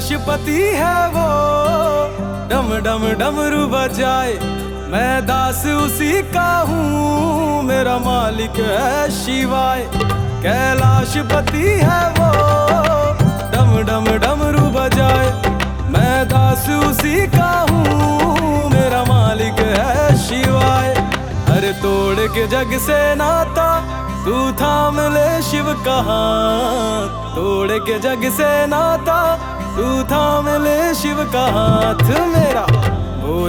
कैलाशपति है वो, डम डम डमरू बजाए। मैं दास उसी का हूँ, मेरा मालिक है शिवाय। कैलाशपति है वो, डम डम डमरू बजाए। मैं दास उसी का हूँ, मेरा मालिक है शिवाय। अरे तोड़ के जग से नाता, तू थाम ले शिव का हाथ। तोड़ के जग से नाता, तू थाम ले शिव का हाथ मेरा।